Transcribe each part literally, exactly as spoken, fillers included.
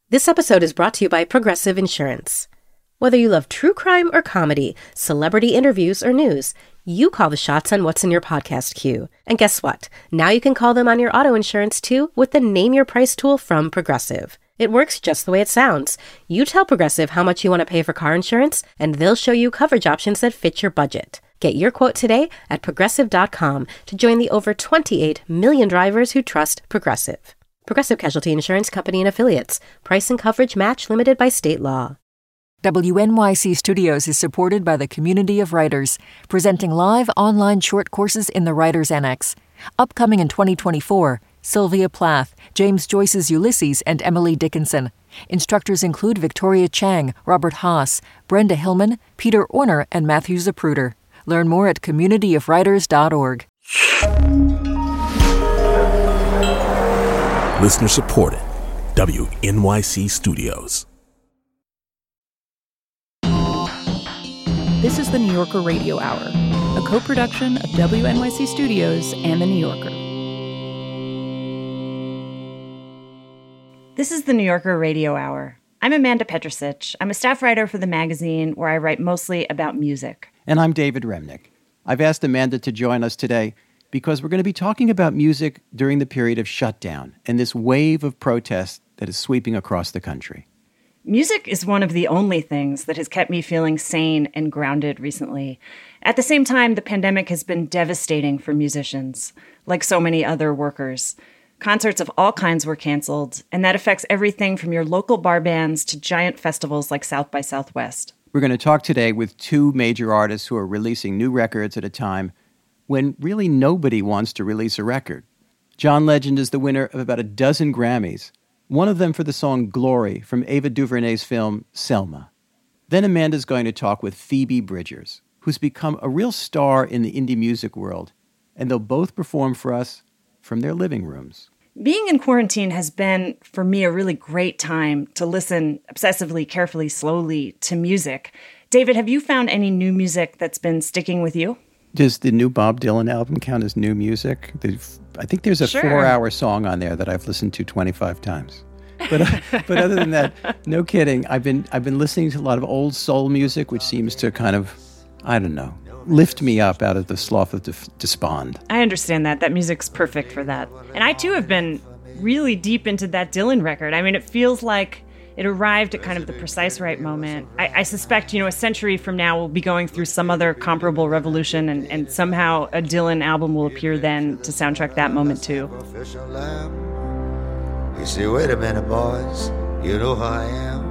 This episode is brought to you by Progressive Insurance. Whether you love true crime or comedy, celebrity interviews or news, you call the shots on what's in your podcast queue. And guess what? Now you can call them on your auto insurance too with the Name Your Price tool from Progressive. It works just the way it sounds. You tell Progressive how much you want to pay for car insurance, and they'll show you coverage options that fit your budget. Get your quote today at progressive dot com to join the over twenty-eight million drivers who trust Progressive. Progressive Casualty Insurance Company and Affiliates. Price and coverage match limited by state law. W N Y C Studios is supported by the Community of Writers, presenting live online short courses in the Writers Annex. Upcoming in twenty twenty-four, Sylvia Plath, James Joyce's Ulysses, and Emily Dickinson. Instructors include Victoria Chang, Robert Haas, Brenda Hillman, Peter Orner, and Matthew Zapruder. Learn more at community of writers dot org. Listener supported. W N Y C Studios. This is the New Yorker Radio Hour, a co-production of W N Y C Studios and The New Yorker. This is the New Yorker Radio Hour. I'm Amanda Petrusich. I'm a staff writer for the magazine where I write mostly about music. And I'm David Remnick. I've asked Amanda to join us today because we're going to be talking about music during the period of shutdown and this wave of protest that is sweeping across the country. Music is one of the only things that has kept me feeling sane and grounded recently. At the same time, the pandemic has been devastating for musicians, like so many other workers. Concerts of all kinds were canceled, and that affects everything from your local bar bands to giant festivals like South by Southwest. We're going to talk today with two major artists who are releasing new records at a time when really nobody wants to release a record. John Legend is the winner of about a dozen Grammys, one of them for the song Glory from Ava DuVernay's film Selma. Then Amanda's going to talk with Phoebe Bridgers, who's become a real star in the indie music world, and they'll both perform for us from their living rooms. Being in quarantine has been, for me, a really great time to listen obsessively, carefully, slowly to music. David, have you found any new music that's been sticking with you? Does the new Bob Dylan album count as new music? I think there's a Sure. four-hour song on there that I've listened to twenty-five times. But uh, but other than that, no kidding. I've been I've been listening to a lot of old soul music, which seems to kind of, I don't know, lift me up out of the slough of def- despond. I understand that. That music's perfect for that. And I, too, have been really deep into that Dylan record. I mean, it feels like it arrived at kind of the precise right moment. I, I suspect, you know, a century from now we'll be going through some other comparable revolution, and, and somehow a Dylan album will appear then to soundtrack that moment, too. You say, wait a minute, boys, you know who I am.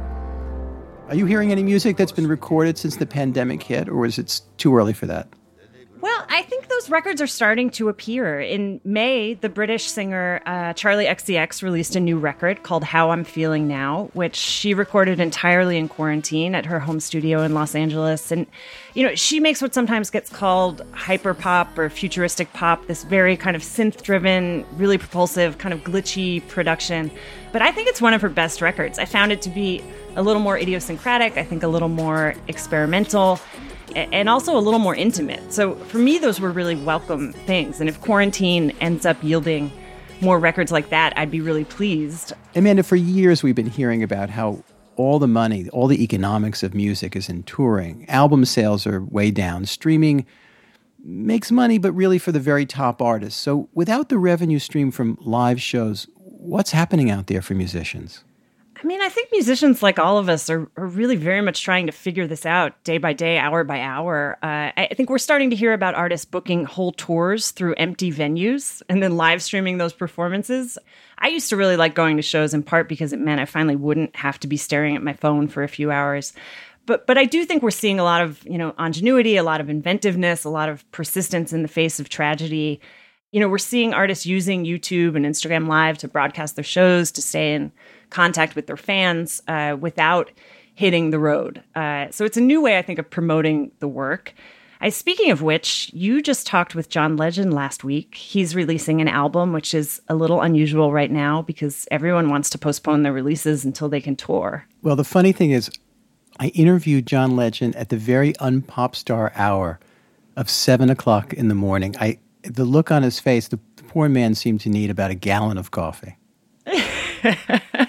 Are you hearing any music that's been recorded since the pandemic hit, or is it too early for that? Well, I think those records are starting to appear. In May, the British singer uh, Charlie X C X released a new record called How I'm Feeling Now, which she recorded entirely in quarantine at her home studio in Los Angeles. And, you know, she makes what sometimes gets called hyperpop or futuristic pop, this very kind of synth-driven, really propulsive, kind of glitchy production. But I think it's one of her best records. I found it to be a little more idiosyncratic, I think a little more experimental, and also a little more intimate. So for me, those were really welcome things. And if quarantine ends up yielding more records like that, I'd be really pleased. Amanda, for years we've been hearing about how all the money, all the economics of music is in touring. Album sales are way down. Streaming makes money, but really for the very top artists. So without the revenue stream from live shows, what's happening out there for musicians? I mean, I think musicians, like all of us, are, are really very much trying to figure this out day by day, hour by hour. Uh, I think we're starting to hear about artists booking whole tours through empty venues and then live streaming those performances. I used to really like going to shows in part because it meant I finally wouldn't have to be staring at my phone for a few hours. But but I do think we're seeing a lot of, you know, ingenuity, a lot of inventiveness, a lot of persistence in the face of tragedy. You know, we're seeing artists using YouTube and Instagram Live to broadcast their shows, to stay in contact with their fans uh, without hitting the road. Uh, so it's a new way, I think, of promoting the work. I, speaking of which, you just talked with John Legend last week. He's releasing an album, which is a little unusual right now because everyone wants to postpone their releases until they can tour. Well, the funny thing is, I interviewed John Legend at the very unpop star hour of seven o'clock in the morning. I the look on his face, the poor man seemed to need about a gallon of coffee. That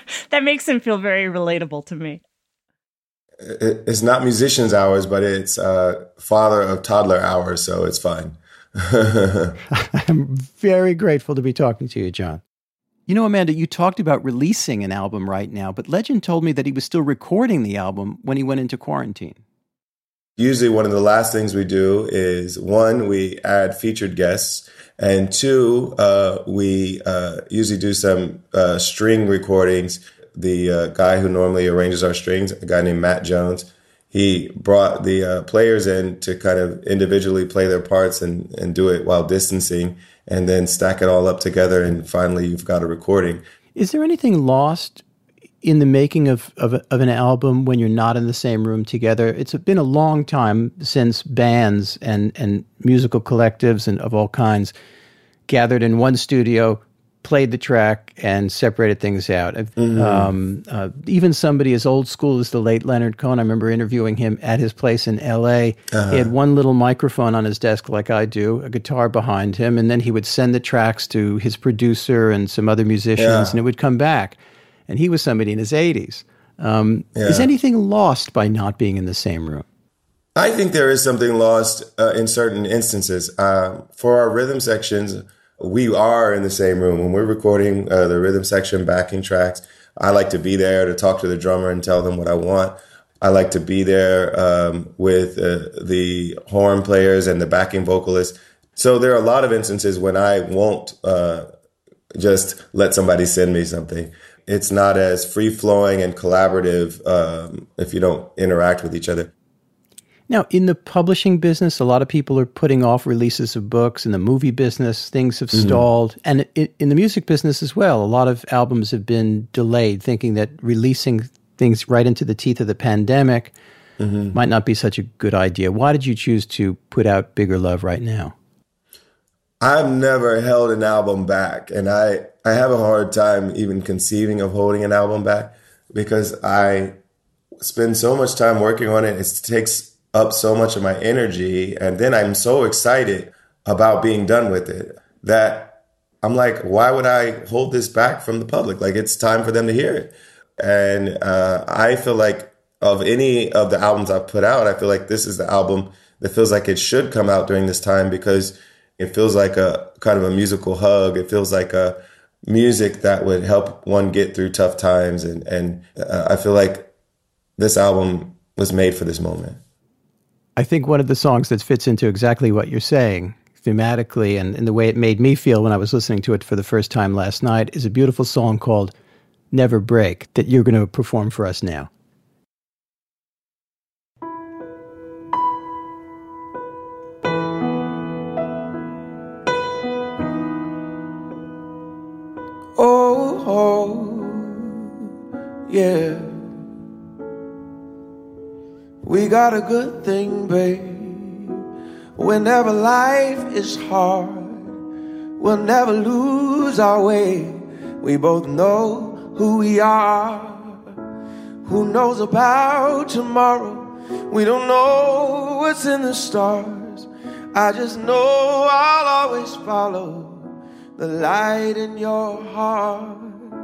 that makes him feel very relatable to me. It's not musicians hours, but it's uh, father of toddler hours, so it's fine. I'm very grateful to be talking to you, John. You know, Amanda, you talked about releasing an album right now, but Legend told me that he was still recording the album when he went into quarantine. Usually one of the last things we do is, one, we add featured guests, and two, uh, we uh, usually do some uh, string recordings. The uh, guy who normally arranges our strings, a guy named Matt Jones, he brought the uh, players in to kind of individually play their parts and, and do it while distancing, and then stack it all up together, and finally you've got a recording. Is there anything lost in the making of, of, of an album when you're not in the same room together? It's been a long time since bands and, and musical collectives and of all kinds gathered in one studio, played the track, and separated things out. Mm-hmm. Um, uh, even somebody as old school as the late Leonard Cohen, I remember interviewing him at his place in L A. Uh-huh. He had one little microphone on his desk like I do, a guitar behind him, and then he would send the tracks to his producer and some other musicians, yeah. and it would come back. And he was somebody in his eighties. Um, yeah. Is anything lost by not being in the same room? I think there is something lost uh, in certain instances. Uh, for our rhythm sections, we are in the same room. When we're recording uh, the rhythm section backing tracks, I like to be there to talk to the drummer and tell them what I want. I like to be there um, with uh, the horn players and the backing vocalists. So there are a lot of instances when I won't uh, just let somebody send me something. It's not as free-flowing and collaborative um, if you don't interact with each other. Now, in the publishing business, a lot of people are putting off releases of books. In the movie business, things have mm-hmm. stalled. And in the music business as well, a lot of albums have been delayed, thinking that releasing things right into the teeth of the pandemic mm-hmm. might not be such a good idea. Why did you choose to put out Bigger Love right now? I've never held an album back, and I, I have a hard time even conceiving of holding an album back because I spend so much time working on it. It takes up so much of my energy, and then I'm so excited about being done with it that I'm like, why would I hold this back from the public? Like, it's time for them to hear it. And uh, I feel like of any of the albums I've put out, I feel like this is the album that feels like it should come out during this time because it feels like a kind of a musical hug. It feels like a music that would help one get through tough times. And, and uh, I feel like this album was made for this moment. I think one of the songs that fits into exactly what you're saying thematically and, and the way it made me feel when I was listening to it for the first time last night is a beautiful song called Never Break that you're going to perform for us now. Oh, oh, yeah. We got a good thing, babe. Whenever life is hard, we'll never lose our way. We both know who we are. Who knows about tomorrow? We don't know what's in the stars. I just know I'll always follow the light in your heart.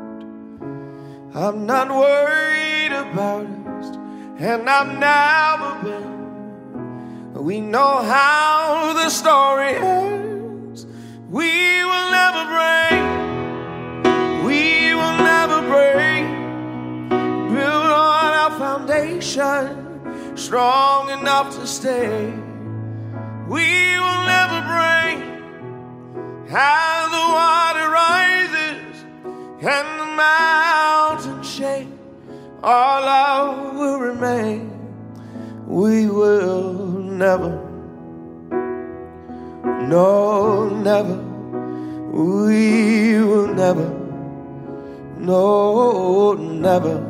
I'm not worried about it, and I've never been. We know how the story ends. We will never break. We will never break. Build on our foundation, strong enough to stay. We will never break. As the water rises and the mountains shake, our love will remain. We will never, no, never. We will never, no, never.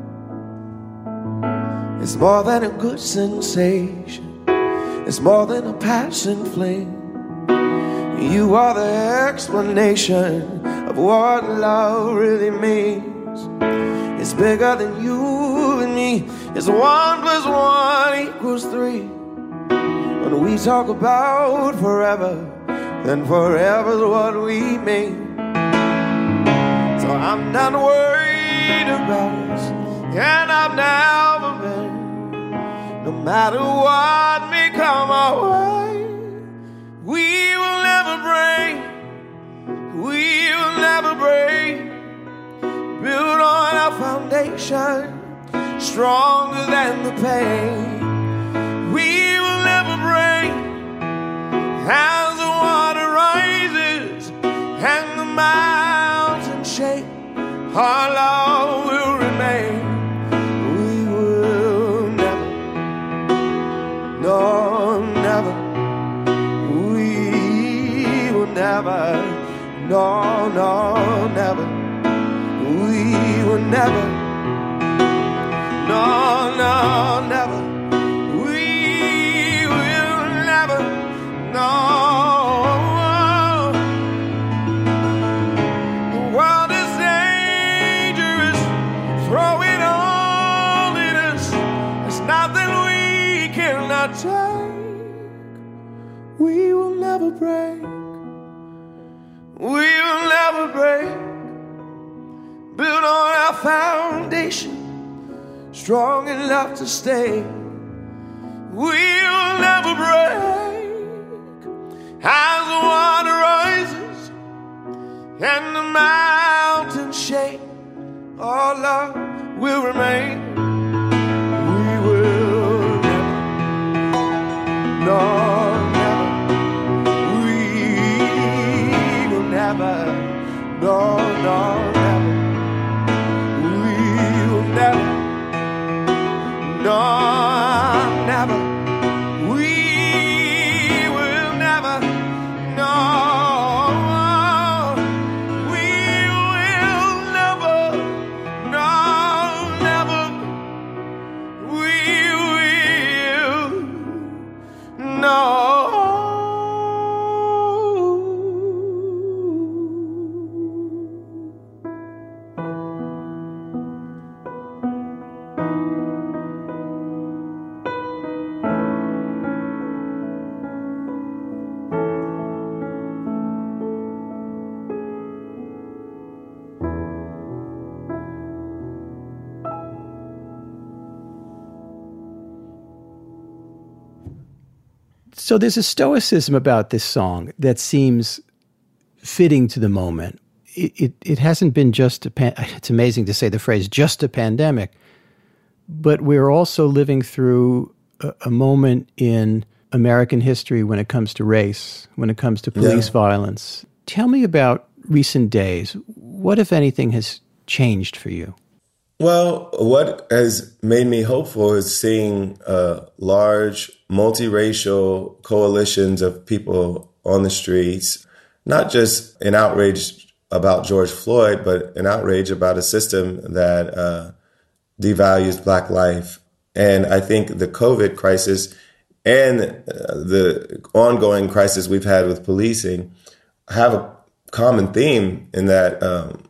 It's more than a good sensation. It's more than a passing fling. You are the explanation of what love really means. It's bigger than you and me. It's one plus one equals three. When we talk about forever, then forever's what we mean. So I'm not worried about matter what may come our way, we will never break, we will never break. Build on our foundation, stronger than the pain. We will never break. As the water rises and the mountains shake, our love will remain. We will never, no, never. We will never, no, no, never. We will never, no, no, never. We will never, no. The world is dangerous, throw it all in us. There's nothing we cannot take. We will never break. We will never break. Build on our foundation, strong enough to stay. We'll never break. As the water rises and the mountains shake, our love will remain. We will never, no, never. We will never, no, no, never. We will never, no, never. We will never, no. We will never, no, never. We will, no. So there's a stoicism about this song that seems fitting to the moment. It, it, it hasn't been just a pan- it's amazing to say the phrase just a pandemic, but we're also living through a, a moment in American history when it comes to race, when it comes to police yeah. violence. Tell me about recent days. What, if anything, has changed for you? Well, what has made me hopeful is seeing uh, large multiracial coalitions of people on the streets, not just an outrage about George Floyd, but an outrage about a system that uh, devalues Black life. And I think the COVID crisis and uh, the ongoing crisis we've had with policing have a common theme in that um,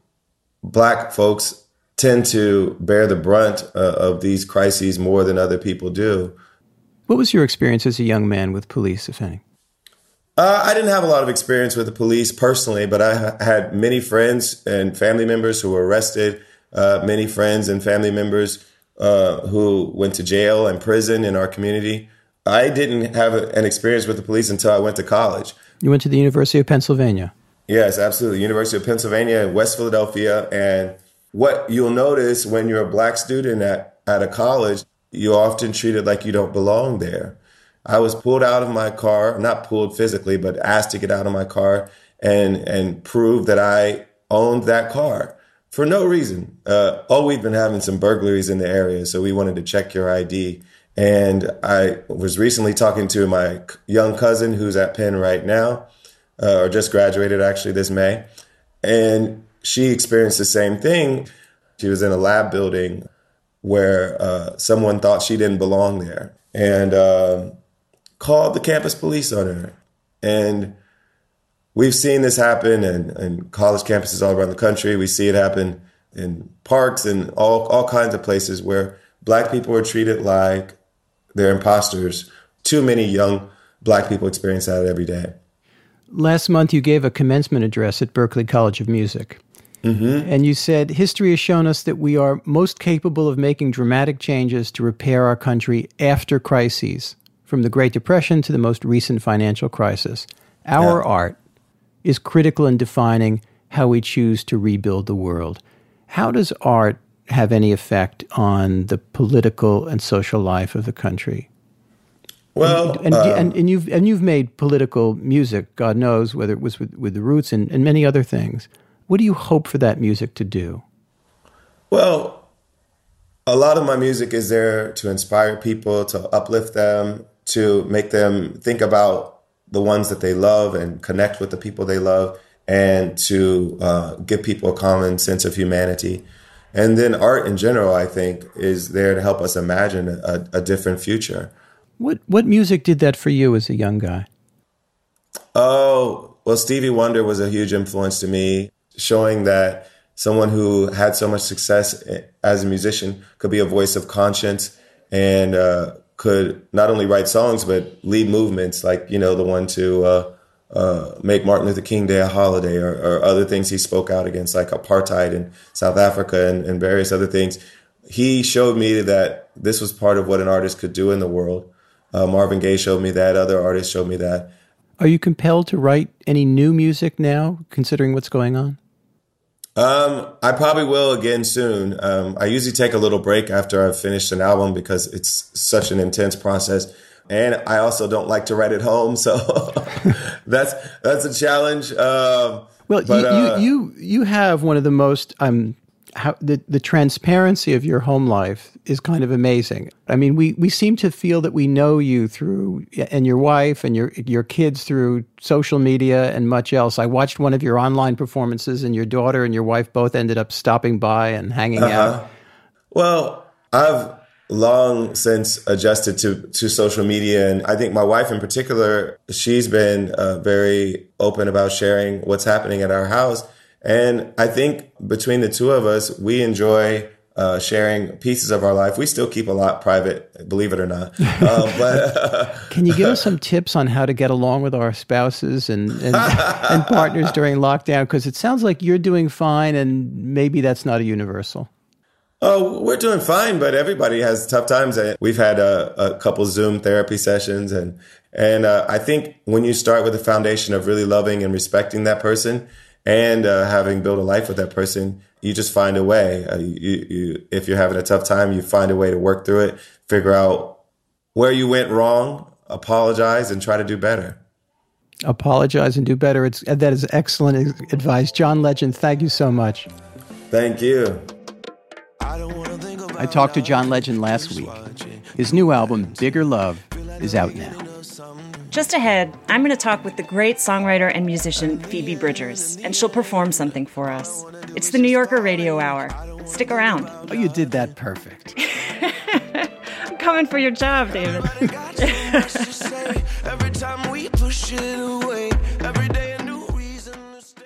Black folks tend to bear the brunt uh, of these crises more than other people do. What was your experience as a young man with police, if any? Uh, I didn't have a lot of experience with the police personally, but I ha- had many friends and family members who were arrested, uh, many friends and family members uh, who went to jail and prison in our community. I didn't have a, an experience with the police until I went to college. You went to the University of Pennsylvania? Yes, absolutely. University of Pennsylvania in West Philadelphia. And what you'll notice when you're a Black student at, at a college, you're often treated like you don't belong there. I was pulled out of my car, not pulled physically, but asked to get out of my car and and prove that I owned that car for no reason. Uh, oh, we've been having some burglaries in the area, so we wanted to check your I D. And I was recently talking to my young cousin who's at Penn right now, uh, or just graduated actually this May. And she experienced the same thing. She was in a lab building where uh, someone thought she didn't belong there and uh, called the campus police on her. And we've seen this happen in, in college campuses all around the country. We see it happen in parks and all, all kinds of places where Black people are treated like they're imposters. Too many young Black people experience that every day. Last month, you gave a commencement address at Berklee College of Music. Mm-hmm. And you said, history has shown us that we are most capable of making dramatic changes to repair our country after crises, from the Great Depression to the most recent financial crisis. Our yeah. art is critical in defining how we choose to rebuild the world. How does art have any effect on the political and social life of the country? Well, and, and, um, and, and you've and you've made political music, God knows, whether it was with, with the Roots and, and many other things. What do you hope for that music to do? Well, a lot of my music is there to inspire people, to uplift them, to make them think about the ones that they love and connect with the people they love, and to uh, give people a common sense of humanity. And then art in general, I think, is there to help us imagine a, a different future. What what music did that for you as a young guy? Oh, well, Stevie Wonder was a huge influence to me, showing that someone who had so much success as a musician could be a voice of conscience and uh, could not only write songs, but lead movements like, you know, the one to uh, uh, make Martin Luther King Day a holiday, or, or other things he spoke out against, like apartheid in South Africa and, and various other things. He showed me that this was part of what an artist could do in the world. Uh, Marvin Gaye showed me that. Other artists showed me that. Are you compelled to write any new music now, considering what's going on? Um, I probably will again soon. Um, I usually take a little break after I've finished an album because it's such an intense process. And I also don't like to write at home, so that's that's a challenge. Um, well, but, you, uh, you you you have one of the most um, how, the the transparency of your home life is kind of amazing. I mean, we, we seem to feel that we know you through, and your wife and your your kids through social media and much else. I watched one of your online performances, and your daughter and your wife both ended up stopping by and hanging uh-huh. out. Well, I've long since adjusted to, to social media. And I think my wife in particular, she's been uh, very open about sharing what's happening at our house. And I think between the two of us, we enjoy uh, sharing pieces of our life. We still keep a lot private, believe it or not. Uh, but uh, Can you give us some tips on how to get along with our spouses and, and, and partners during lockdown? Because it sounds like you're doing fine, and maybe that's not a universal. Oh, we're doing fine, but everybody has tough times. We've had a, a couple Zoom therapy sessions, and and uh, I think when you start with the foundation of really loving and respecting that person, and uh, having built a life with that person, you just find a way. Uh, you, you, if you're having a tough time, you find a way to work through it, figure out where you went wrong, apologize, and try to do better. Apologize and do better. It's that is excellent advice, John Legend. Thank you so much. Thank you. I talked to John Legend last week. His new album, Bigger Love, is out now. Just ahead, I'm going to talk with the great songwriter and musician Phoebe Bridgers, and she'll perform something for us. It's the New Yorker Radio Hour. Stick around. Oh, you did that perfect. I'm coming for your job, David. Every time we push it away, every day a new reason to stay.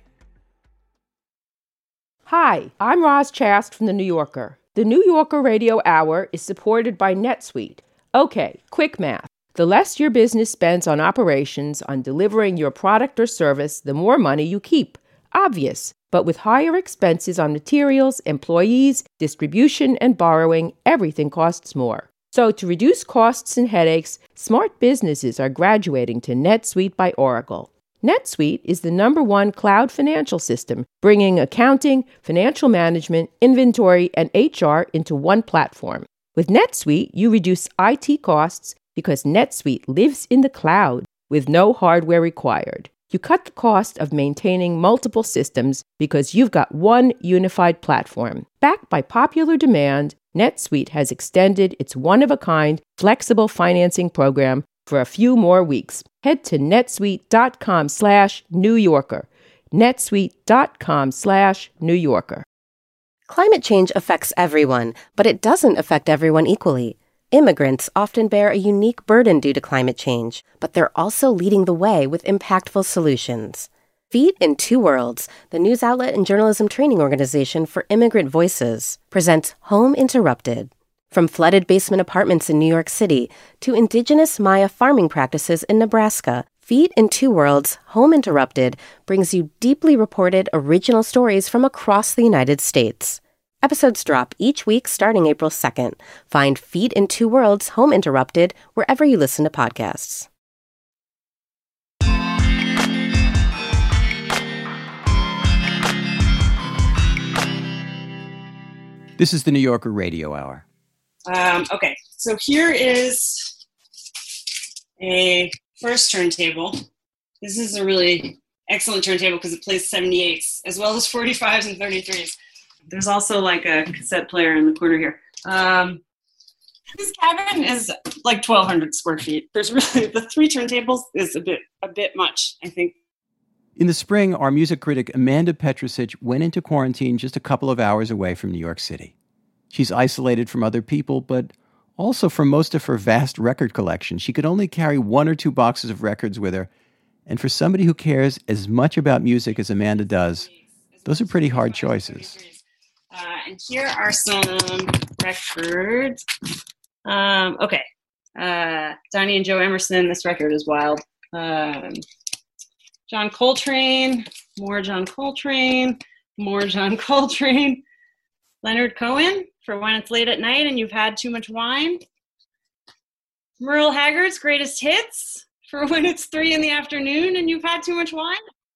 Hi, I'm Roz Chast from The New Yorker. The New Yorker Radio Hour is supported by NetSuite. Okay, quick math. The less your business spends on operations, on delivering your product or service, the more money you keep. Obvious. But with higher expenses on materials, employees, distribution, and borrowing, everything costs more. So to reduce costs and headaches, smart businesses are graduating to NetSuite by Oracle. NetSuite is the number one cloud financial system, bringing accounting, financial management, inventory, and H R into one platform. With NetSuite, you reduce I T costs because NetSuite lives in the cloud with no hardware required. You cut the cost of maintaining multiple systems because you've got one unified platform. Backed by popular demand, NetSuite has extended its one-of-a-kind flexible financing program for a few more weeks. Head to netsuite.com slash New Yorker. netsuite.com slash New Yorker. Climate change affects everyone, but it doesn't affect everyone equally. Immigrants often bear a unique burden due to climate change, but they're also leading the way with impactful solutions. Feet in Two Worlds, the news outlet and journalism training organization for immigrant voices, presents Home Interrupted. From flooded basement apartments in New York City to indigenous Maya farming practices in Nebraska, Feet in Two Worlds, Home Interrupted, brings you deeply reported original stories from across the United States. Episodes drop each week starting April second. Find Feet in Two Worlds, Home Interrupted wherever you listen to podcasts. This is the New Yorker Radio Hour. Um, okay, so here is a first turntable. This is a really excellent turntable because it plays seventy-eights as well as forty-fives and thirty-threes. There's also like a cassette player in the corner here. Um, this cabin is like twelve hundred square feet. There's really, the three turntables is a bit, a bit much, I think. In the spring, our music critic Amanda Petrusich went into quarantine just a couple of hours away from New York City. She's isolated from other people, but also from most of her vast record collection. She could only carry one or two boxes of records with her, and for somebody who cares as much about music as Amanda does, those are pretty hard choices. Uh, and here are some records. Um, okay. Uh, Donnie and Joe Emerson, this record is wild. Um, John Coltrane, more John Coltrane, more John Coltrane. Leonard Cohen, for When It's Late at Night and You've Had Too Much Wine. Merle Haggard's Greatest Hits, for When It's Three in the Afternoon and You've Had Too Much Wine.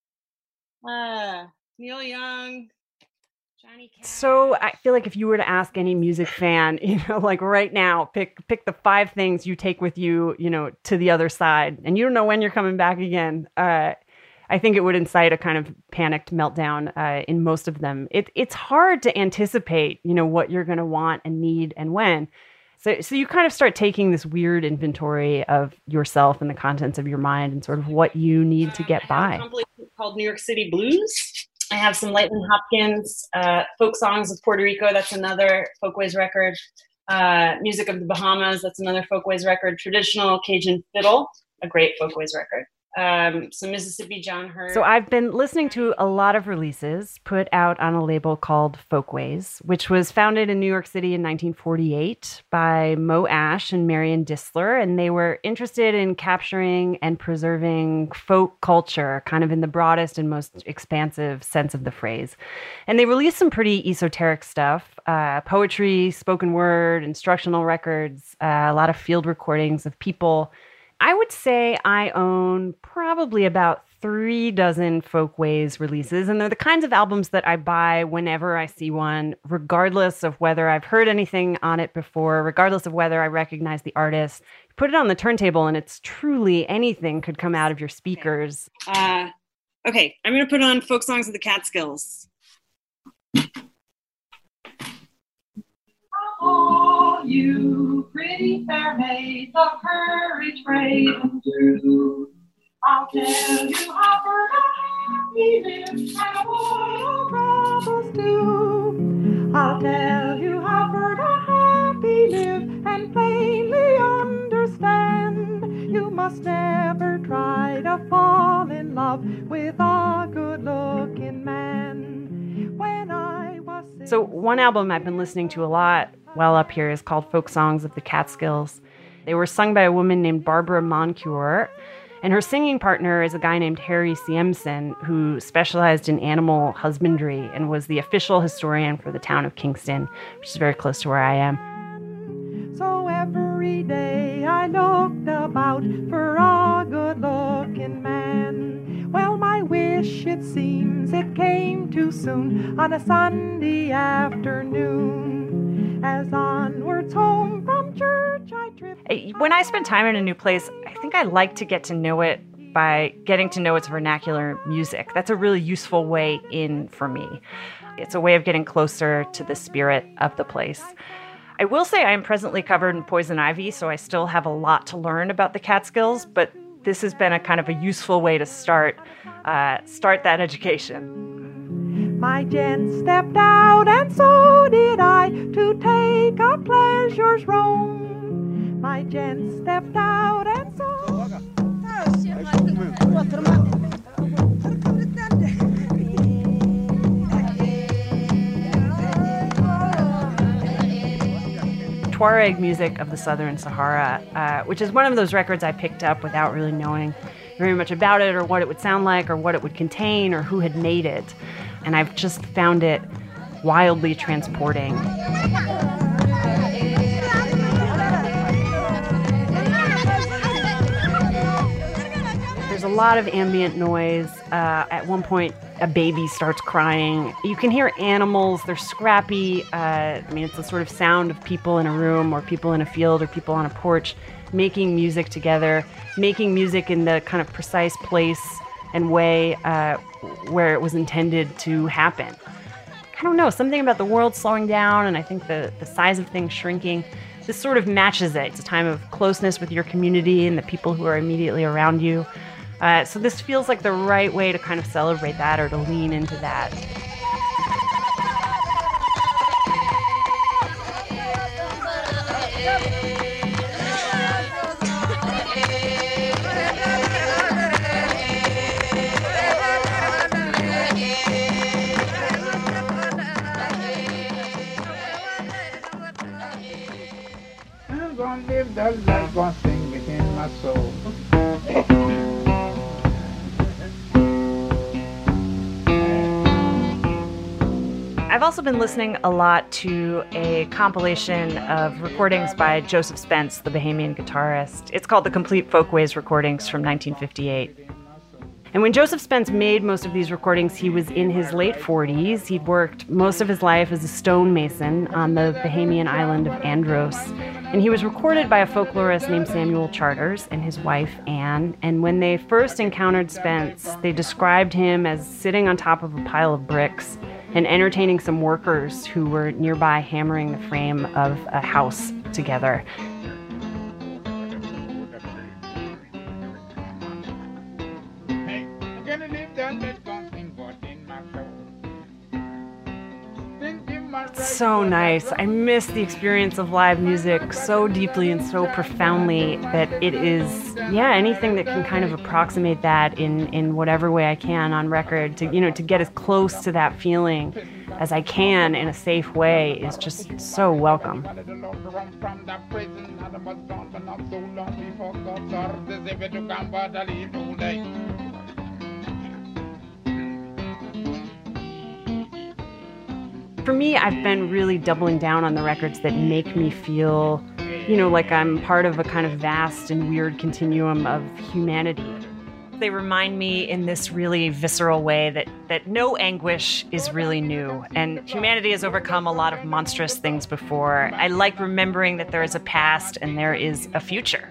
Uh, Neil Young. Johnny Cash. So I feel like if you were to ask any music fan, you know, like right now, pick pick the five things you take with you, you know, to the other side, and you don't know when you're coming back again. Uh, I think it would incite a kind of panicked meltdown uh, in most of them. It, it's hard to anticipate, you know, what you're going to want and need and when. So, so you kind of start taking this weird inventory of yourself and the contents of your mind and sort of what you need to get uh, I by. have a compilation called New York City Blues. I have some Lightning Hopkins, uh, Folk Songs of Puerto Rico. That's another Folkways record. Uh, Music of the Bahamas. That's another Folkways record. Traditional Cajun Fiddle, a great Folkways record. Um, some Mississippi John Hurt. So I've been listening to a lot of releases put out on a label called Folkways, which was founded in New York City in nineteen forty-eight by Mo Ash and Marion Disler, and they were interested in capturing and preserving folk culture, kind of in the broadest and most expansive sense of the phrase. And they released some pretty esoteric stuff, uh, poetry, spoken word, instructional records, uh, a lot of field recordings of people. I would say I own probably about three dozen Folkways releases, and they're the kinds of albums that I buy whenever I see one, regardless of whether I've heard anything on it before, regardless of whether I recognize the artist. You put it on the turntable, and it's truly anything could come out of your speakers. Uh, okay, I'm going to put on Folk Songs of the Catskills. Oh, you pretty fair maids of courage brave and true, I'll tell you how for a happy live and all troubles do. I'll tell you how for a happy live and plainly understand. You must never try to fall in love with a good-looking man. When I was So one album I've been listening to a lot while up here is called Folk Songs of the Catskills. They were sung by a woman named Barbara Moncure, and her singing partner is a guy named Harry Siemsen, who specialized in animal husbandry and was the official historian for the town of Kingston, which is very close to where I am. So every day I looked about for a good-looking man. Well, my wish, it seems, it came too soon on a Sunday afternoon. As onwards home from church I tripped. When I spend time in a new place, I think I like to get to know it by getting to know its vernacular music. That's a really useful way in for me. It's a way of getting closer to the spirit of the place. I will say I am presently covered in poison ivy, so I still have a lot to learn about the Catskills, but this has been a kind of a useful way to start uh, start that education. My gent stepped out, and so did I, to take a pleasure's roam. My gent stepped out, and so... Tuareg music of the Southern Sahara, uh, which is one of those records I picked up without really knowing very much about it or what it would sound like or what it would contain or who had made it. And I've just found it wildly transporting. There's a lot of ambient noise. Uh, at one point, a baby starts crying. You can hear animals. They're scrappy. Uh, I mean, it's the sort of sound of people in a room or people in a field or people on a porch making music together, making music in the kind of precise place and way uh, where it was intended to happen. I don't know, something about the world slowing down and I think the, the size of things shrinking, this sort of matches it. It's a time of closeness with your community and the people who are immediately around you. Uh, so this feels like the right way to kind of celebrate that or to lean into that. I'm gonna live that life, gonna sing within my soul. I've also been listening a lot to a compilation of recordings by Joseph Spence, the Bahamian guitarist. It's called The Complete Folkways Recordings from nineteen fifty-eight. And when Joseph Spence made most of these recordings, he was in his late forties. He'd worked most of his life as a stonemason on the Bahamian island of Andros. And he was recorded by a folklorist named Samuel Charters and his wife, Anne. And when they first encountered Spence, they described him as sitting on top of a pile of bricks and entertaining some workers who were nearby hammering the frame of a house together. So nice. I miss the experience of live music so deeply and so profoundly that it is, yeah, anything that can kind of approximate that in, in whatever way I can on record, to, you know, to get as close to that feeling as I can in a safe way is just so welcome. For me, I've been really doubling down on the records that make me feel, you know, like I'm part of a kind of vast and weird continuum of humanity. They remind me in this really visceral way that, that no anguish is really new, and humanity has overcome a lot of monstrous things before. I like remembering that there is a past and there is a future.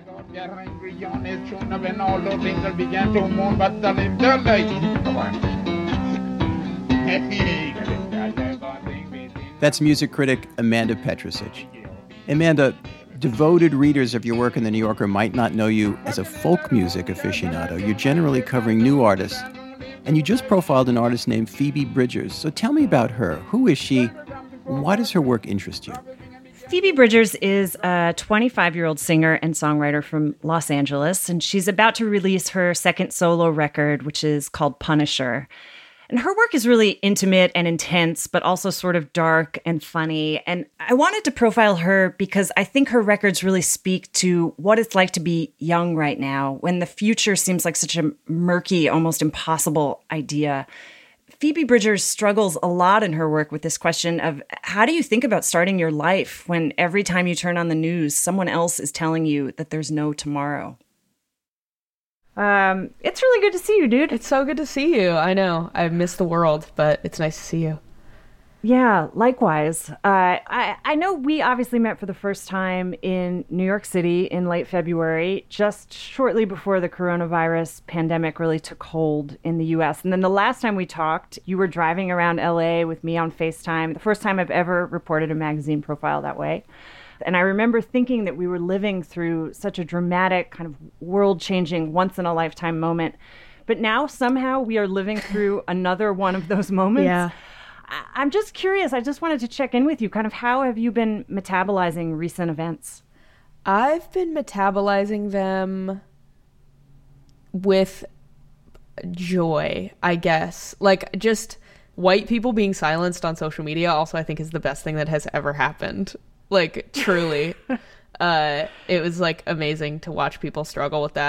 That's music critic Amanda Petrusich. Amanda, devoted readers of your work in The New Yorker might not know you as a folk music aficionado. You're generally covering new artists, and you just profiled an artist named Phoebe Bridgers. So tell me about her. Who is she? Why does her work interest you? Phoebe Bridgers is a twenty-five-year-old singer and songwriter from Los Angeles, and she's about to release her second solo record, which is called Punisher. And her work is really intimate and intense, but also sort of dark and funny. And I wanted to profile her because I think her records really speak to what it's like to be young right now, when the future seems like such a murky, almost impossible idea. Phoebe Bridgers struggles a lot in her work with this question of how do you think about starting your life when every time you turn on the news, someone else is telling you that there's no tomorrow? Um, it's really good to see you, dude. It's so good to see you. I know. I miss the world, but it's nice to see you. Yeah, likewise. Uh, I, I know we obviously met for the first time in New York City in late February, just shortly before the coronavirus pandemic really took hold in the U S. And then the last time we talked, you were driving around L A with me on FaceTime, the first time I've ever reported a magazine profile that way. And I remember thinking that we were living through such a dramatic, kind of world-changing, once-in-a-lifetime moment. But now, somehow, we are living through another one of those moments. Yeah. I- I'm just curious. I just wanted to check in with you. Kind of how have you been metabolizing recent events? I've been metabolizing them with joy, I guess. Like, just white people being silenced on social media also, I think, is the best thing that has ever happened. Like, truly. uh, it was, like, amazing to watch people struggle with that.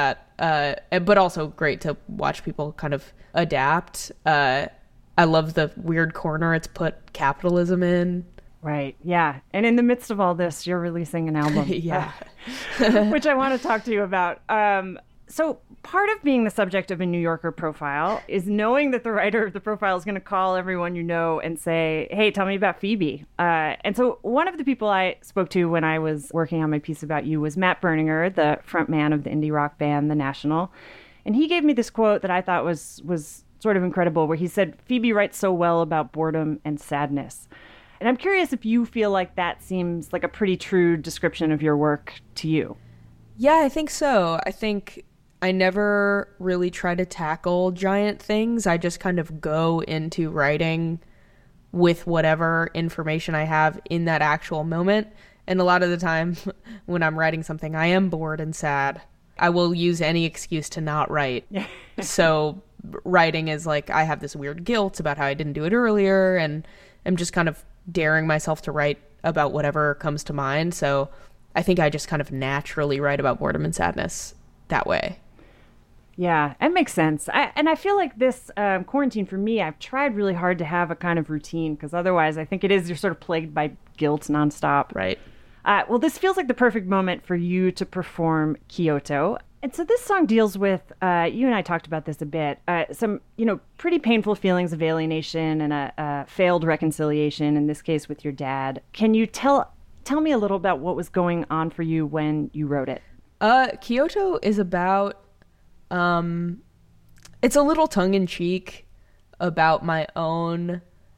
uh, but also great to watch people kind of adapt. Uh, I love the weird corner it's put capitalism in. Right. Yeah. And in the midst of all this, you're releasing an album. Yeah. uh, which I want to talk to you about. Um, so part of being the subject of a New Yorker profile is knowing that the writer of the profile is going to call everyone you know and say, hey, tell me about Phoebe. Uh, and so one of the people I spoke to when I was working on my piece about you was Matt Berninger, the front man of the indie rock band, The National. And he gave me this quote that I thought was was sort of incredible, where he said, Phoebe writes so well about boredom and sadness. And I'm curious if you feel like that seems like a pretty true description of your work to you. Yeah, I think so. I think I never really try to tackle giant things. I just kind of go into writing with whatever information I have in that actual moment. And a lot of the time when I'm writing something, I am bored and sad. I will use any excuse to not write. So writing is like, I have this weird guilt about how I didn't do it earlier, and I'm just kind of daring myself to write about whatever comes to mind. So I think I just kind of naturally write about boredom and sadness that way. Yeah, it makes sense. I, and I feel like this um, quarantine for me, I've tried really hard to have a kind of routine, because otherwise I think it is, you're sort of plagued by guilt nonstop. Right. Uh, well, this feels like the perfect moment for you to perform Kyoto. And so this song deals with, uh, you and I talked about this a bit, uh, some, you know, pretty painful feelings of alienation and a, a failed reconciliation, in this case with your dad. Can you tell tell me a little about what was going on for you when you wrote it? Uh, Kyoto is about, um, it's a little tongue-in-cheek about my own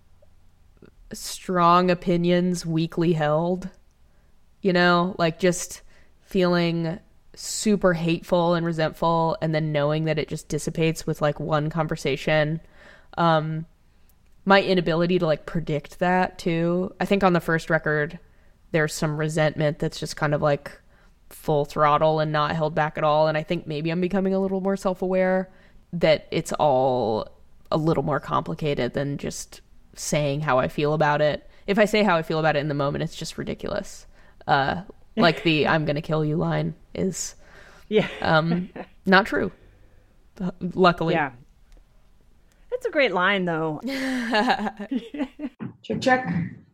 strong opinions weakly held. You know, like just feeling super hateful and resentful, and then knowing that it just dissipates with like one conversation. Um, my inability to like predict that too. I think on the first record, there's some resentment that's just kind of like full throttle and not held back at all. And I think maybe I'm becoming a little more self-aware that it's all a little more complicated than just saying how I feel about it. If I say how I feel about it in the moment, it's just ridiculous. Uh, like the I'm gonna kill you line is yeah um, not true, luckily. Yeah. It's a great line, though. Check, check.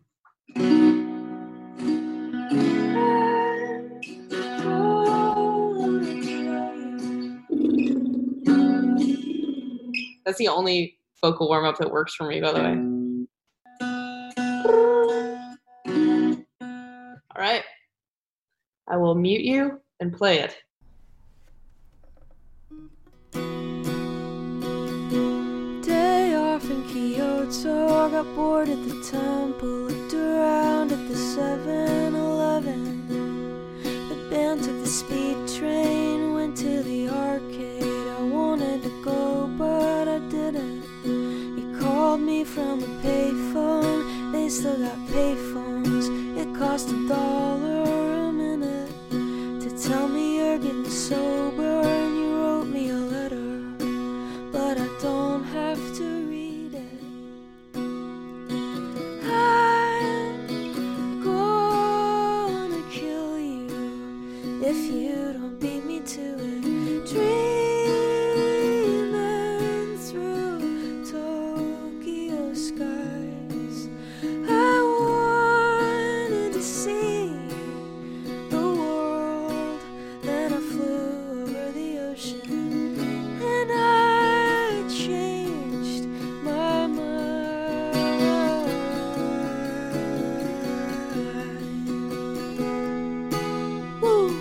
That's the only vocal warm-up that works for me, by the way. All right. I will mute you and play it. Day off in Kyoto, got bored at the temple, looked around at the seven eleven. The band took the speed train, went to the arcade. I wanted to go, but I didn't. You called me from a payphone, they still got payphones. It cost a dollar a minute to tell me you're getting sober, and you wrote me a letter, but I don't have to read it. I'm gonna kill you if you don't beat me to it. Dreaming through Tokyo skies, I wanted to see the world. Then I flew over the ocean, and I changed my mind. Woo.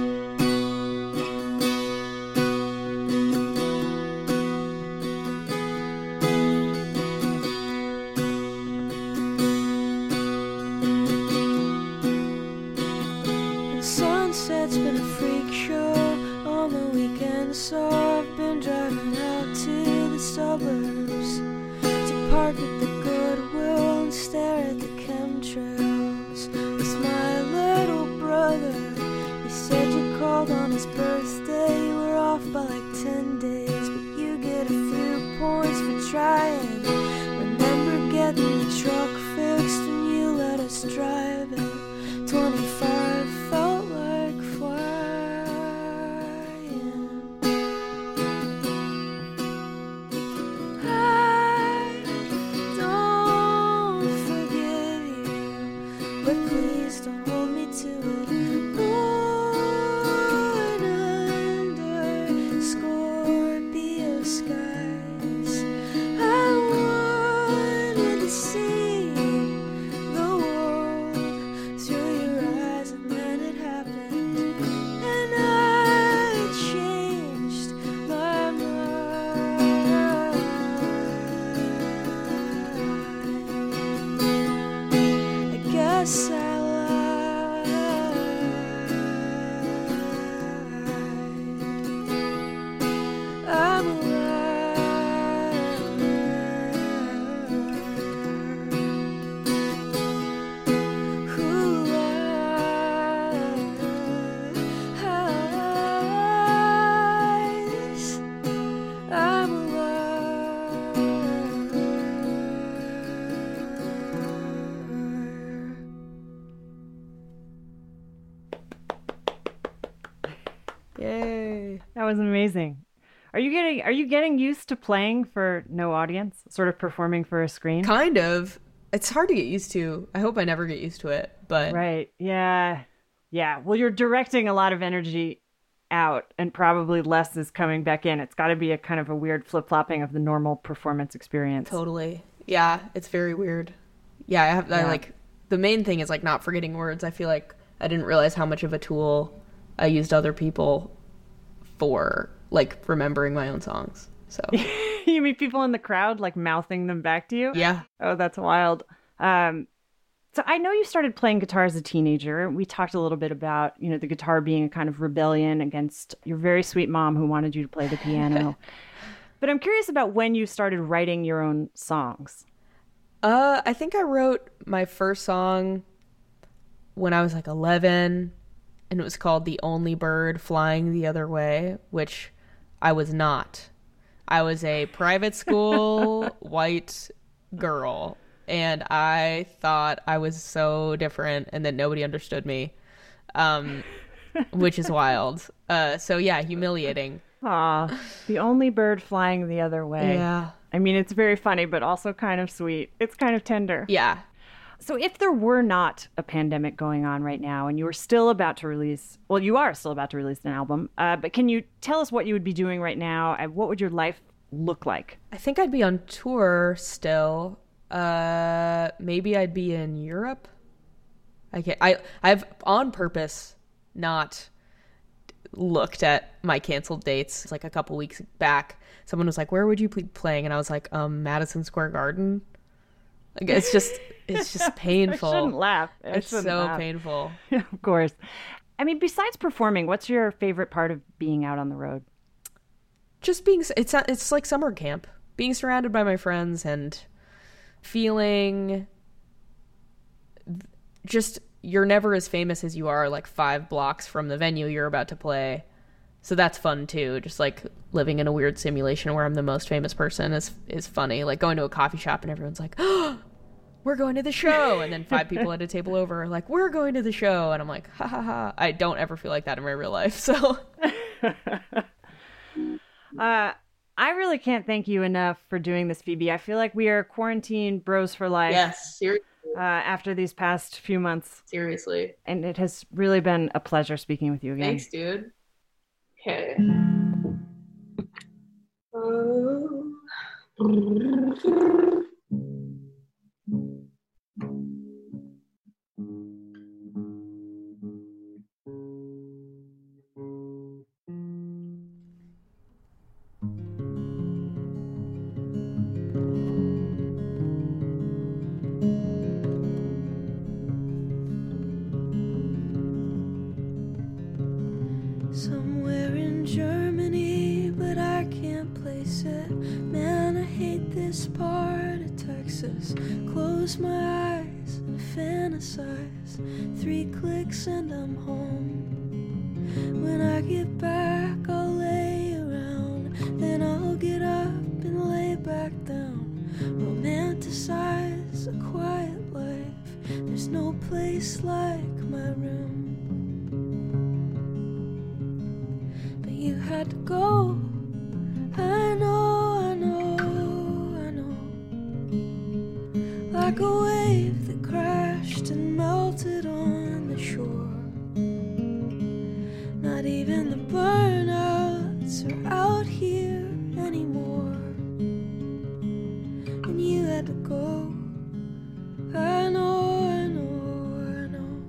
And sunset's been a freak show on the weekend, so I've been driving out to the suburbs to park at the Goodwill and stare at the chemtrails with my little brother. He said you called on his birthday, you were off by like ten days, but you get a few points for trying. Remember getting the truck fixed and you let us drive it. twenty-five felt like flying. don't hold me to it. Born under Scorpio skies, I wanted to see the world through your eyes, and then it happened, and I changed my mind. I guess I lied. I'm Yay. That was amazing. Are you getting are you getting used to playing for no audience? Sort of performing for a screen? Kind of. It's hard to get used to. I hope I never get used to it, but Right. Yeah. Yeah. Well, you're directing a lot of energy out and probably less is coming back in. It's got to be a kind of a weird flip-flopping of the normal performance experience. Totally. Yeah, it's very weird. Yeah, I have I Yeah. like the main thing is like not forgetting words. I feel like I didn't realize how much of a tool I used other people for like remembering my own songs. So You mean people in the crowd like mouthing them back to you? Yeah. Oh, that's wild. Um, so I know you started playing guitar as a teenager. We talked a little bit about, you know, the guitar being a kind of rebellion against your very sweet mom who wanted you to play the piano. But I'm curious about when you started writing your own songs. Uh, I think I wrote my first song when I was like eleven, and it was called The Only Bird Flying the Other Way, which I was not. I was a private school white girl, and I thought I was so different and that nobody understood me, um, which is wild. Uh, so yeah, humiliating. Aw, The Only Bird Flying the Other Way. Yeah. I mean, it's very funny, but also kind of sweet. It's kind of tender. Yeah. So if there were not a pandemic going on right now and you were still about to release, well, you are still about to release an album, uh, but can you tell us what you would be doing right now? And what would your life look like? I think I'd be on tour still. Uh, maybe I'd be in Europe. I can I I've on purpose not looked at my canceled dates. It's like a couple weeks back, someone was like, "Where would you be playing?" And I was like, "Um, Madison Square Garden." Like, it's just it's just painful. I shouldn't laugh. I It's shouldn't so laugh. painful. Of course. I mean, besides performing, what's your favorite part of being out on the road? Just being it's it's like summer camp. Being surrounded by my friends and feeling just you're never as famous as you are like five blocks from the venue you're about to play. So that's fun too. Just like living in a weird simulation where I'm the most famous person is is funny. Like going to a coffee shop and everyone's like, "Oh, we're going to the show." And then five people at a table over are like, "We're going to the show." And I'm like, ha ha ha. I don't ever feel like that in my real life. So Uh, I really can't thank you enough for doing this, Phoebe. I feel like we are quarantine bros for life. Yes, seriously. Uh, after these past few months. Seriously. And it has really been a pleasure speaking with you again. Thanks, dude. Okay. Oh. Somewhere in Germany, but I can't place it. Man, I hate this part of Texas. Close my eyes and fantasize. Three clicks and I'm home. When I get back, I'll lay around. Then I'll get up and lay back down. Romanticize a quiet life. There's no place like my room. You had to go. I know, I know, I know. Like a wave that crashed and melted on the shore. Not even the burnouts are out here anymore. And you had to go. I know, I know, I know.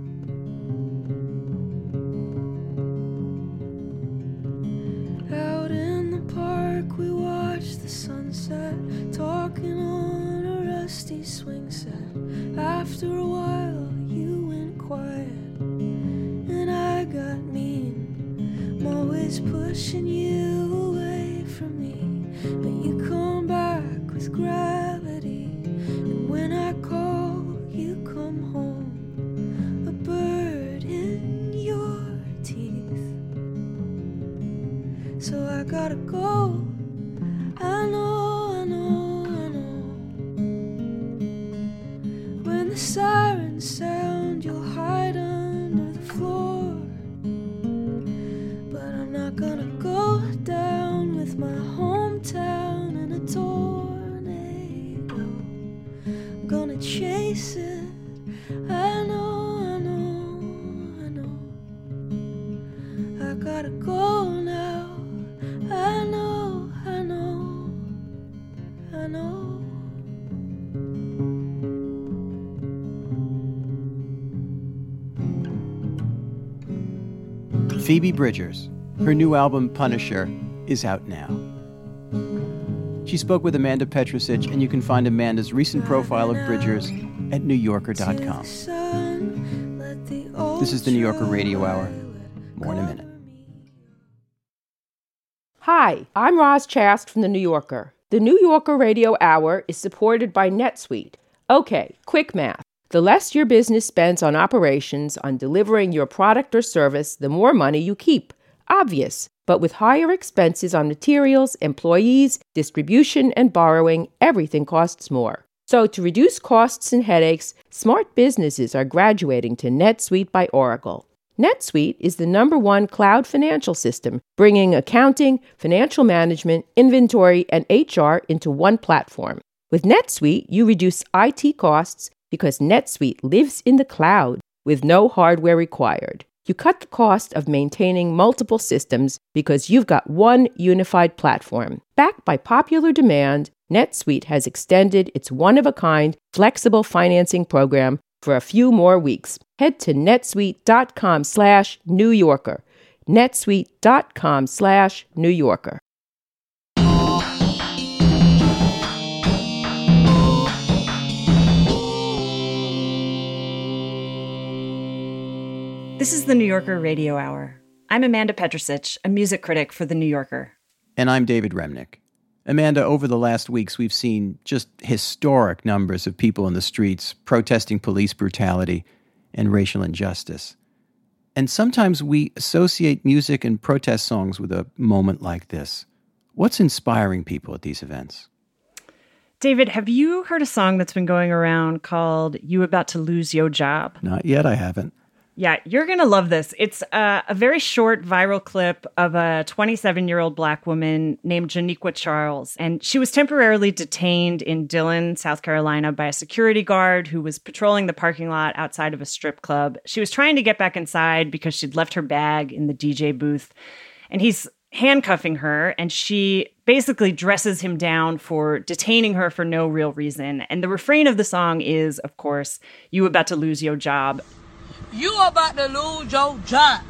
Out in the park we watched the sunset, talking on a rusty swing set. After a while you went quiet and I got mean. I'm always pushing you away from me, but you come back with gravity. And when I call, you come home, a bird in your teeth. So I gotta go. I know, I know, I know. When the sirens sound, you'll hide under the floor. But I'm not gonna go down with my hometown in a tornado. I'm gonna chase it. I know, I know, I know. I gotta go now. I know, I know, I know. Phoebe Bridgers. Her new album, Punisher, is out now. She spoke with Amanda Petrusich, and you can find Amanda's recent profile of Bridgers at new yorker dot com. This is the New Yorker Radio Hour. More in a minute. Hi, I'm Roz Chast from The New Yorker. The New Yorker Radio Hour is supported by NetSuite. Okay, quick math. The less your business spends on operations, on delivering your product or service, the more money you keep. Obvious. But with higher expenses on materials, employees, distribution, and borrowing, everything costs more. So to reduce costs and headaches, smart businesses are graduating to NetSuite by Oracle. NetSuite is the number one cloud financial system, bringing accounting, financial management, inventory, and H R into one platform. With NetSuite, you reduce I T costs because NetSuite lives in the cloud with no hardware required. You cut the cost of maintaining multiple systems because you've got one unified platform. Backed by popular demand, NetSuite has extended its one-of-a-kind flexible financing program for a few more weeks. Head to netsuite.com slash New Yorker. netsuite.com slash New Yorker. This is the New Yorker Radio Hour. I'm Amanda Petrusich, a music critic for The New Yorker. And I'm David Remnick. Amanda, over the last weeks, we've seen just historic numbers of people in the streets protesting police brutality and racial injustice. And sometimes we associate music and protest songs with a moment like this. What's inspiring people at these events? David, have you heard a song that's been going around called You About to Lose Your Job? Not yet, I haven't. Yeah, you're going to love this. It's uh, a very short viral clip of a twenty-seven-year-old Black woman named Janiqua Charles. And she was temporarily detained in Dillon, South Carolina, by a security guard who was patrolling the parking lot outside of a strip club. She was trying to get back inside because she'd left her bag in the D J booth. And he's handcuffing her, and she basically dresses him down for detaining her for no real reason. And the refrain of the song is, of course, "You about to lose your job." You about to lose your job.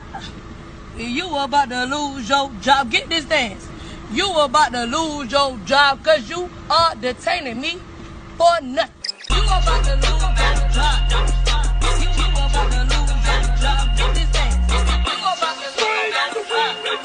You about to lose your job. Get this dance. You about to lose your job because you are detaining me for nothing. You about to lose your job. You about to lose your job. Get this dance. You about to lose your job.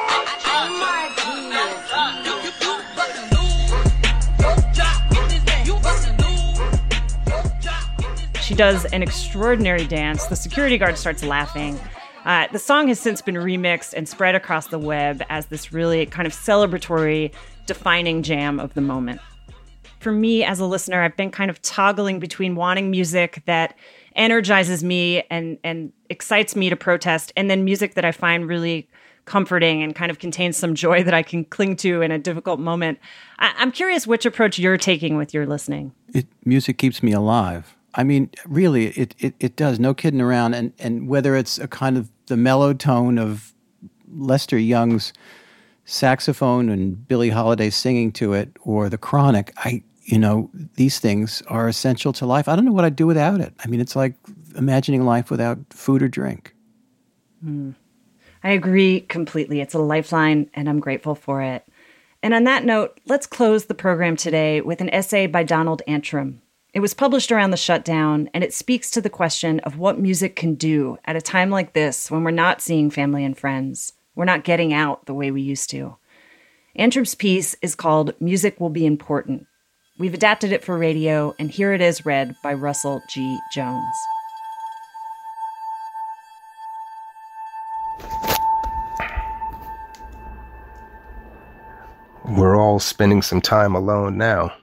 Oh my goodness. You about to lose your job. Get this dance. You about to lose your job. She does an extraordinary dance. The security guard starts laughing. Uh, the song has since been remixed and spread across the web as this really kind of celebratory, defining jam of the moment. For me, as a listener, I've been kind of toggling between wanting music that energizes me and, and excites me to protest, and then music that I find really comforting and kind of contains some joy that I can cling to in a difficult moment. I- I'm curious which approach you're taking with your listening. It, music keeps me alive. I mean, really, it, it, it does. No kidding around. And, and whether it's a kind of the mellow tone of Lester Young's saxophone and Billie Holiday singing to it, or the Chronic, I, you know, these things are essential to life. I don't know what I'd do without it. I mean, it's like imagining life without food or drink. Mm. I agree completely. It's a lifeline, and I'm grateful for it. And on that note, let's close the program today with an essay by Donald Antrim. It was published around the shutdown, and it speaks to the question of what music can do at a time like this when we're not seeing family and friends. We're not getting out the way we used to. Antrim's piece is called Music Will Be Important. We've adapted it for radio, and here it is read by Russell G. Jones. We're all spending some time alone now.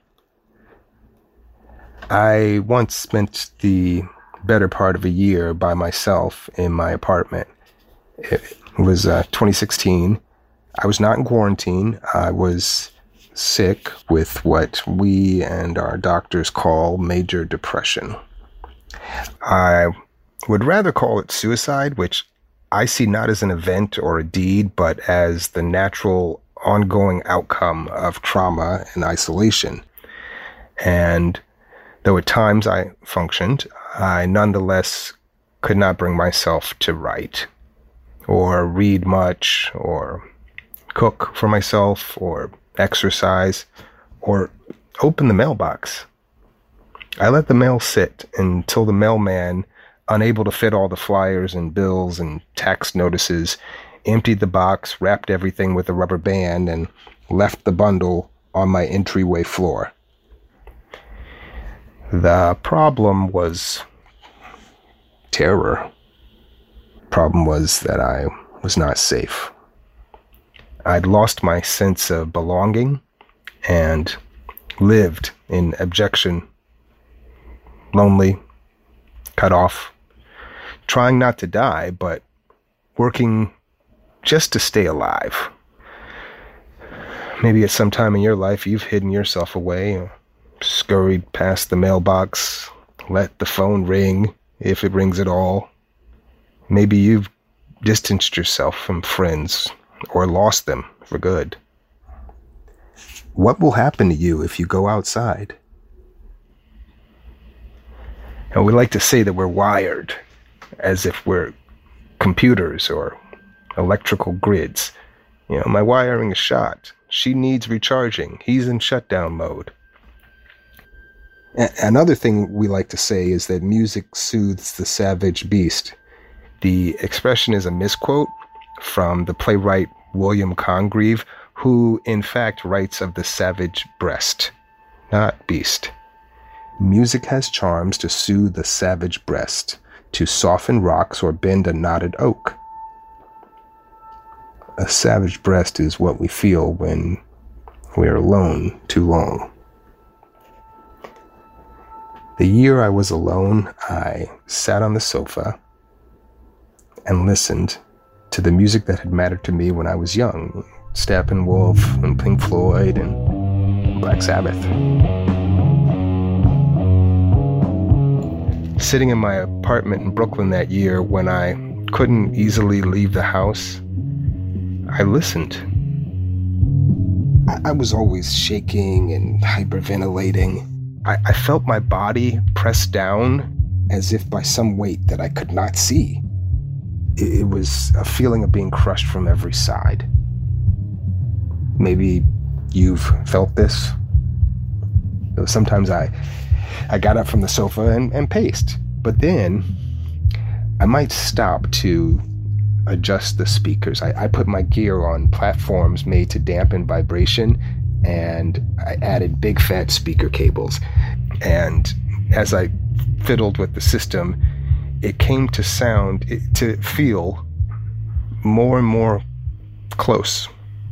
I once spent the better part of a year by myself in my apartment. It was uh, twenty sixteen. I was not in quarantine. I was sick with what we and our doctors call major depression. I would rather call it suicide, which I see not as an event or a deed, but as the natural ongoing outcome of trauma and isolation. And though at times I functioned, I nonetheless could not bring myself to write or read much or cook for myself or exercise or open the mailbox. I let the mail sit until the mailman, unable to fit all the flyers and bills and tax notices, emptied the box, wrapped everything with a rubber band, and left the bundle on my entryway floor. The problem was terror. Problem was that I was not safe. I'd lost my sense of belonging and lived in abjection, lonely, cut off, trying not to die, but working just to stay alive. Maybe at some time in your life you've hidden yourself away, scurried past the mailbox, let the phone ring, if it rings at all. Maybe you've distanced yourself from friends or lost them for good. What will happen to you if you go outside? And we like to say that we're wired as if we're computers or electrical grids. You know, my wiring is shot. She needs recharging. He's in shutdown mode. Another thing we like to say is that music soothes the savage beast. The expression is a misquote from the playwright William Congreve, who in fact writes of the savage breast, not beast. Music has charms to soothe the savage breast, to soften rocks or bend a knotted oak. A savage breast is what we feel when we're alone too long. The year I was alone, I sat on the sofa and listened to the music that had mattered to me when I was young. Steppenwolf and Pink Floyd and Black Sabbath. Sitting in my apartment in Brooklyn that year when I couldn't easily leave the house, I listened. I, I was always shaking and hyperventilating. I, I felt my body pressed down as if by some weight that I could not see. It, it was a feeling of being crushed from every side. Maybe you've felt this. Sometimes I, I got up from the sofa and, and paced, but then I might stop to adjust the speakers. I, I put my gear on platforms made to dampen vibration, and I added big fat speaker cables. And as I fiddled with the system, it came to sound, to feel more and more close.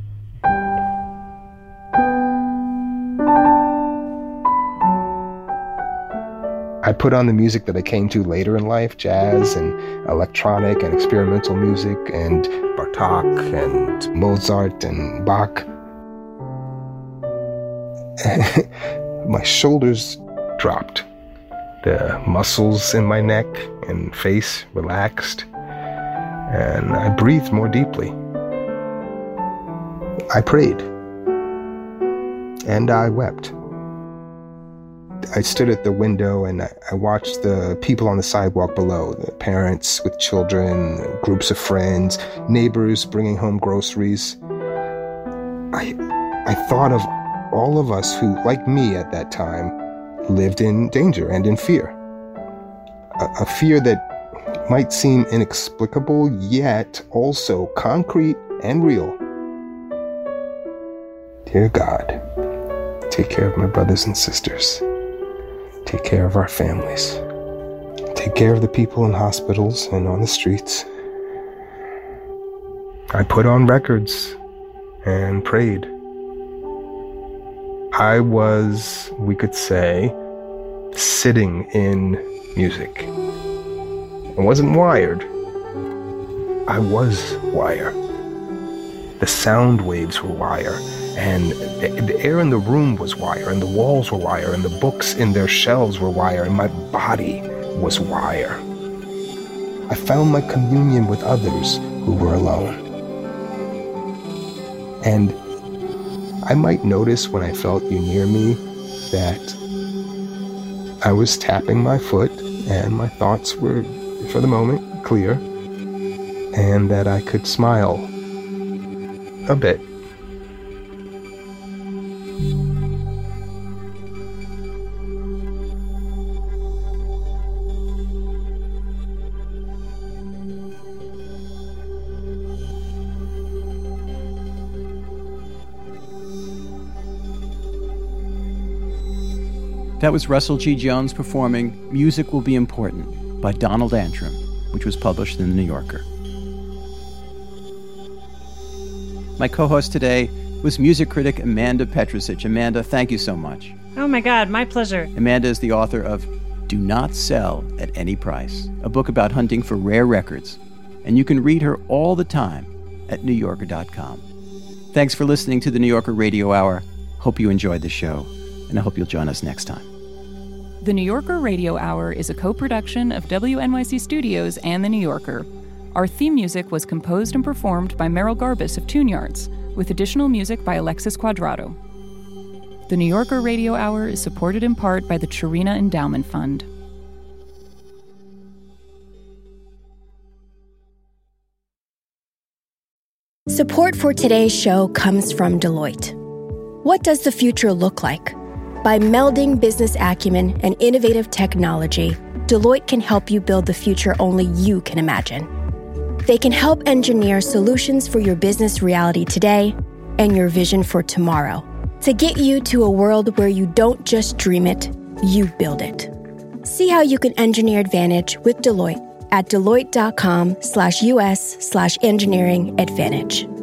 I put on the music that I came to later in life, jazz and electronic and experimental music and Bartók and Mozart and Bach. My shoulders dropped. The muscles in my neck and face relaxed, and I breathed more deeply. I prayed, and I wept. I stood at the window and I, I watched the people on the sidewalk below, the parents with children, groups of friends, neighbors bringing home groceries. I, I thought of all of us who, like me at that time, lived in danger and in fear. A, a fear that might seem inexplicable, yet also concrete and real. Dear God, take care of my brothers and sisters. Take care of our families. Take care of the people in hospitals and on the streets. I put on records and prayed. I was, we could say, sitting in music. I wasn't wired. I was wire. The sound waves were wire, and the air in the room was wire, and the walls were wire, and the books in their shelves were wire, and my body was wire. I found my communion with others who were alone. And I might notice when I felt you near me that I was tapping my foot and my thoughts were, for the moment, clear, and that I could smile a bit. That was Russell G. Jones performing Music Will Be Important by Donald Antrim, which was published in The New Yorker. My co-host today was music critic Amanda Petrusich. Amanda, thank you so much. Oh my God, my pleasure. Amanda is the author of Do Not Sell at Any Price, a book about hunting for rare records. And you can read her all the time at new yorker dot com. Thanks for listening to the New Yorker Radio Hour. Hope you enjoyed the show, and I hope you'll join us next time. The New Yorker Radio Hour is a co-production of W N Y C Studios and The New Yorker. Our theme music was composed and performed by Merrill Garbus of Tune Yards, with additional music by Alexis Quadrado. The New Yorker Radio Hour is supported in part by the Chirina Endowment Fund. Support for today's show comes from Deloitte. What does the future look like? By melding business acumen and innovative technology, Deloitte can help you build the future only you can imagine. They can help engineer solutions for your business reality today and your vision for tomorrow to get you to a world where you don't just dream it, you build it. See how you can engineer advantage with Deloitte at deloitte dot com slash US slash engineering advantage.